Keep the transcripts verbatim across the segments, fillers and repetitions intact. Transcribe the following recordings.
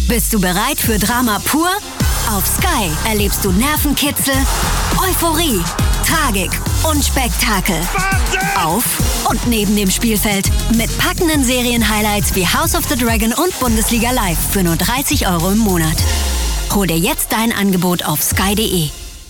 Bist du bereit für Drama pur? Auf Sky erlebst du Nervenkitzel, Euphorie, Tragik und Spektakel. Auf und neben dem Spielfeld mit packenden Serien-Highlights wie House of the Dragon und Bundesliga Live für nur dreißig Euro im Monat. Hol dir jetzt dein Angebot auf sky punkt de.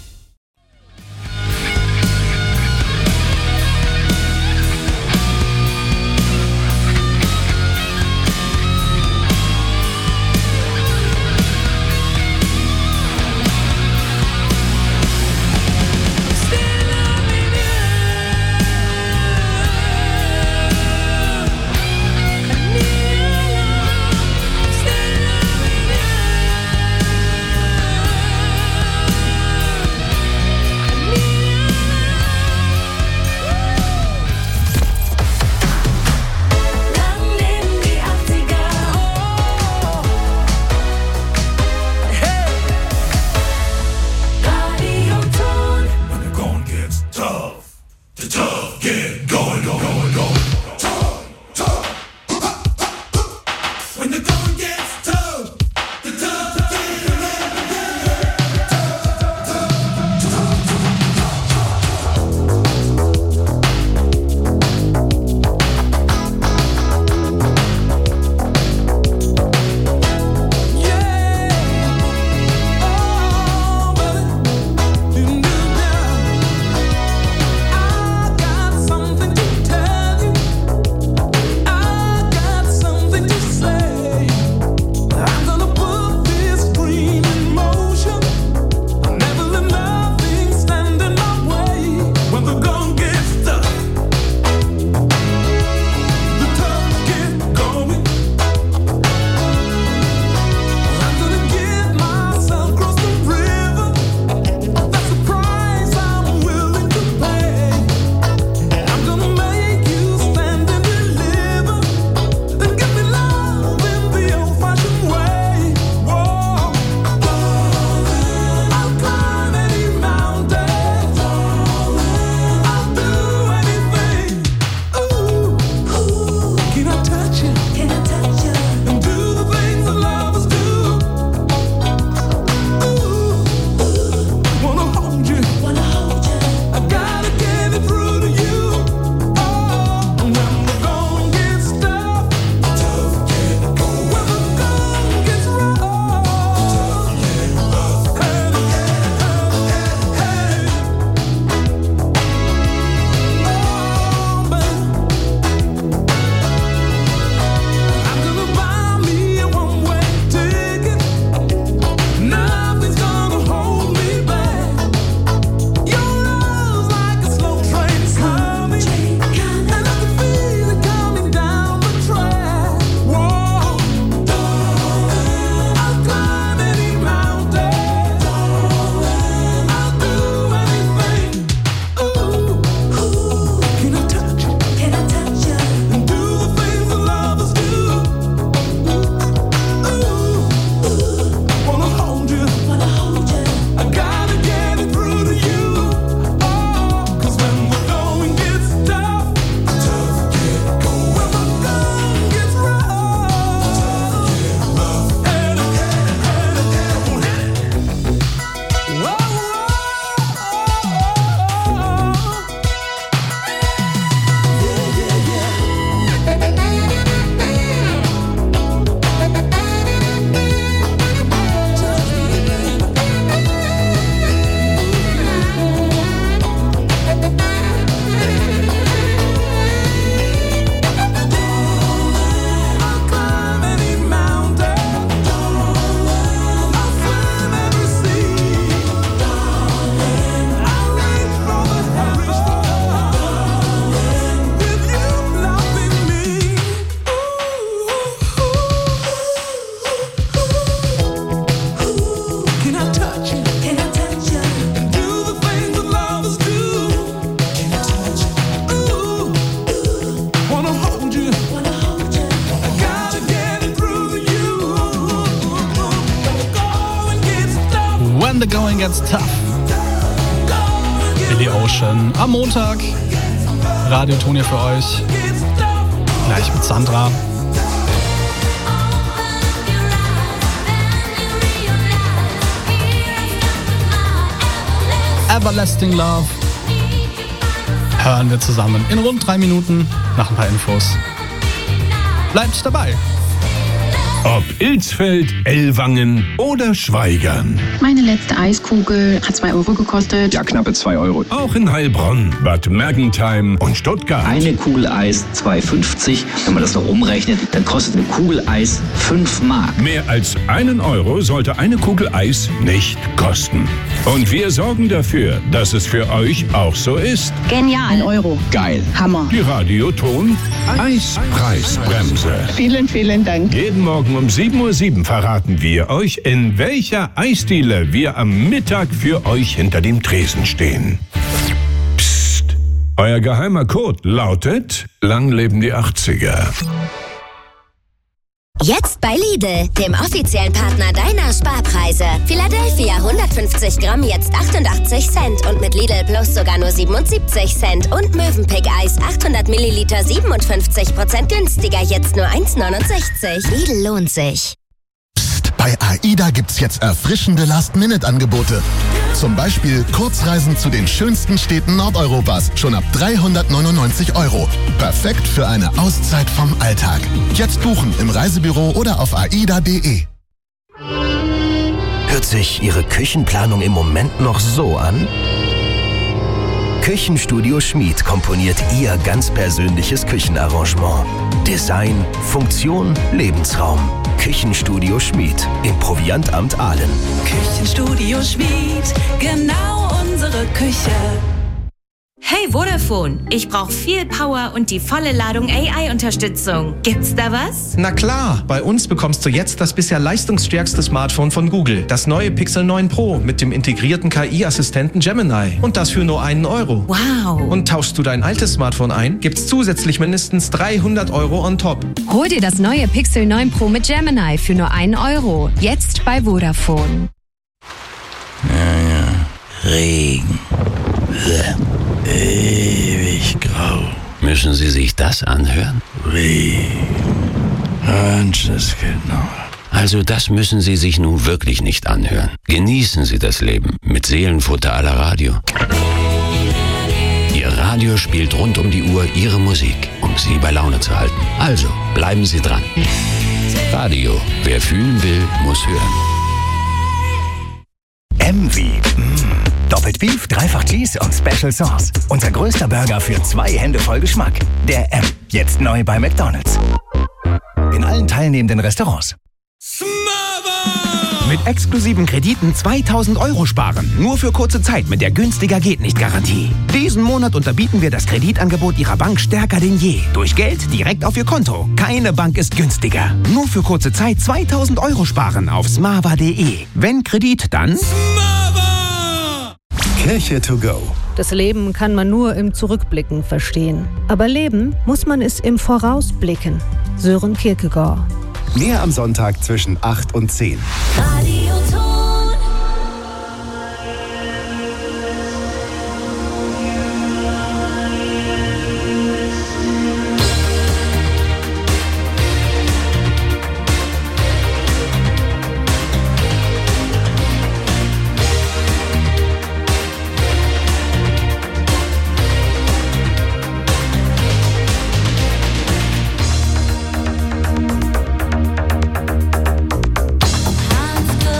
The Going Gets Tough. Billy Ocean am Montag. Radio Toni für euch. Gleich mit Sandra. Everlasting Love hören wir zusammen in rund drei Minuten nach ein paar Infos. Bleibt dabei. Ob Ilsfeld, Ellwangen oder Schweigern. Meine letzte Eiskugel hat zwei Euro gekostet. Ja, knappe zwei Euro. Auch in Heilbronn, Bad Mergentheim und Stuttgart. Eine Kugel Eis zwei fünfzig. Wenn man das noch umrechnet, dann kostet eine Kugel Eis fünf Mark. Mehr als einen Euro sollte eine Kugel Eis nicht kosten. Und wir sorgen dafür, dass es für euch auch so ist. Genial. Ein Euro. Geil. Hammer. Die Radioton Eispreisbremse. Vielen, vielen Dank. Jeden Morgen um sieben Uhr sieben verraten wir euch, in welcher Eisdiele wir am Mittag für euch hinter dem Tresen stehen. Psst. Euer geheimer Code lautet: Lang leben die achtziger. Jetzt bei Lidl, dem offiziellen Partner deiner Sparpreise. Philadelphia hundertfünfzig Gramm jetzt achtundachtzig Cent und mit Lidl Plus sogar nur siebenundsiebzig Cent. Und Mövenpick Eis achthundert Milliliter siebenundfünfzig Prozent günstiger, jetzt nur eins neunundsechzig. Lidl lohnt sich. Psst, bei AIDA gibt's jetzt erfrischende Last-Minute-Angebote. Zum Beispiel Kurzreisen zu den schönsten Städten Nordeuropas. Schon ab dreihundertneunundneunzig Euro. Perfekt für eine Auszeit vom Alltag. Jetzt buchen im Reisebüro oder auf aida punkt de. Hört sich Ihre Küchenplanung im Moment noch so an? Küchenstudio Schmied komponiert Ihr ganz persönliches Küchenarrangement. Design, Funktion, Lebensraum. Küchenstudio Schmied im Proviantamt Aalen. Küchenstudio Schmied, genau unsere Küche. Hey Vodafone, ich brauche viel Power und die volle Ladung A I-Unterstützung. Gibt's da was? Na klar, bei uns bekommst du jetzt das bisher leistungsstärkste Smartphone von Google. Das neue Pixel neun Pro mit dem integrierten K I-Assistenten Gemini. Und das für nur einen Euro. Wow. Und tauschst du dein altes Smartphone ein, gibt's zusätzlich mindestens dreihundert Euro on top. Hol dir das neue Pixel neun Pro mit Gemini für nur einen Euro. Jetzt bei Vodafone. Ja, ja. Regen. Ewig grau. Müssen Sie sich das anhören? Regen. Genau. Also das müssen Sie sich nun wirklich nicht anhören. Genießen Sie das Leben mit Seelenfutter à la Radio. Ihr Radio spielt rund um die Uhr Ihre Musik, um Sie bei Laune zu halten. Also bleiben Sie dran. Radio, wer fühlen will, muss hören. M wie mm. Doppelt Beef, Dreifach Cheese und Special Sauce. Unser größter Burger für zwei Hände voll Geschmack. Der M. Jetzt neu bei McDonald's. In allen teilnehmenden Restaurants. Mit exklusiven Krediten zweitausend Euro sparen. Nur für kurze Zeit mit der günstiger geht nicht Garantie. Diesen Monat unterbieten wir das Kreditangebot Ihrer Bank stärker denn je. Durch Geld direkt auf Ihr Konto. Keine Bank ist günstiger. Nur für kurze Zeit zweitausend Euro sparen auf smava punkt de. Wenn Kredit, dann Kirche to go. Das Leben kann man nur im Zurückblicken verstehen. Aber leben muss man es im Vorausblicken. Sören Kierkegaard. Mehr am Sonntag zwischen acht und zehn. Radioton. Hans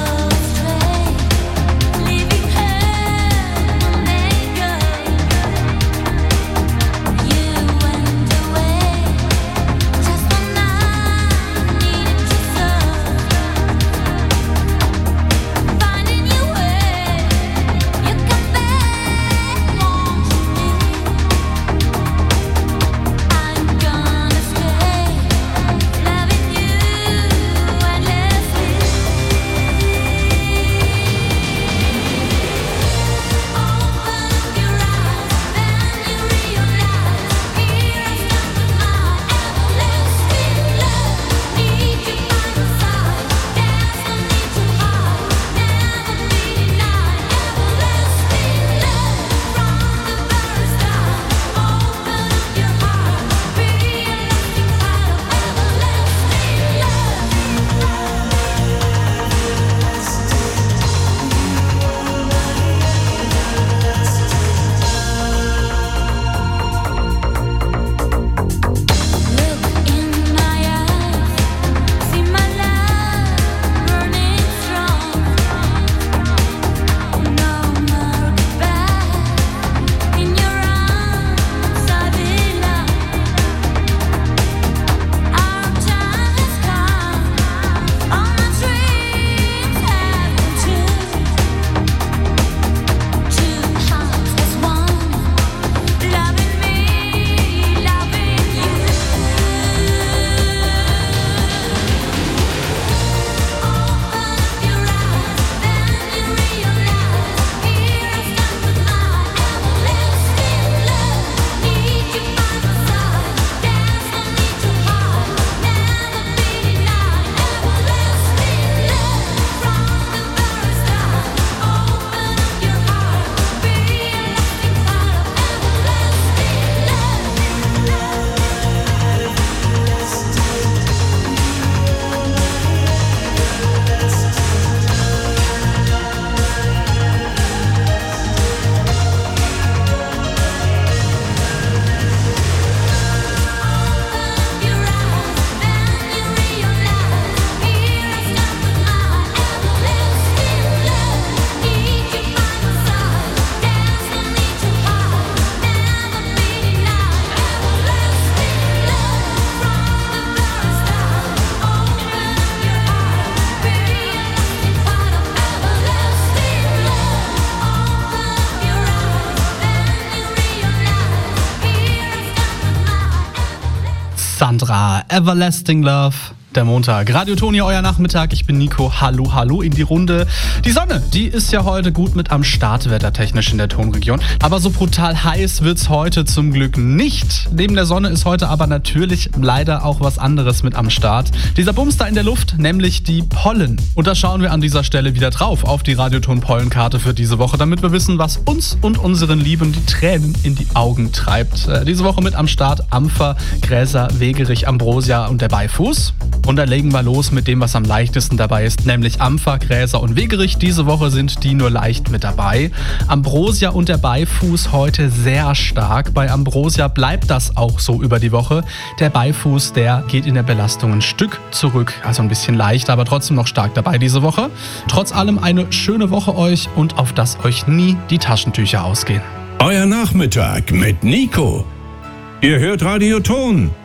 Sandra, Everlasting Love. Der Montag. Radio Toni, euer Nachmittag. Ich bin Nico. Hallo, hallo in die Runde. Die Sonne, die ist ja heute gut mit am Start, wettertechnisch in der Tonregion. Aber so brutal heiß wird's heute zum Glück nicht. Neben der Sonne ist heute aber natürlich leider auch was anderes mit am Start. Dieser Bumster in der Luft, nämlich die Pollen. Und da schauen wir an dieser Stelle wieder drauf auf die Radioton-Pollenkarte für diese Woche, damit wir wissen, was uns und unseren Lieben die Tränen in die Augen treibt. Äh, diese Woche mit am Start Ampfer, Gräser, Wegerich, Ambrosia und der Beifuß. Und dann legen wir los mit dem, was am leichtesten dabei ist, nämlich Ampfer, Gräser und Wegerich. Diese Woche sind die nur leicht mit dabei. Ambrosia und der Beifuß heute sehr stark. Bei Ambrosia bleibt das auch so über die Woche. Der Beifuß, der geht in der Belastung ein Stück zurück. Also ein bisschen leichter, aber trotzdem noch stark dabei diese Woche. Trotz allem eine schöne Woche euch und auf dass euch nie die Taschentücher ausgehen. Euer Nachmittag mit Nico. Ihr hört Radio Ton.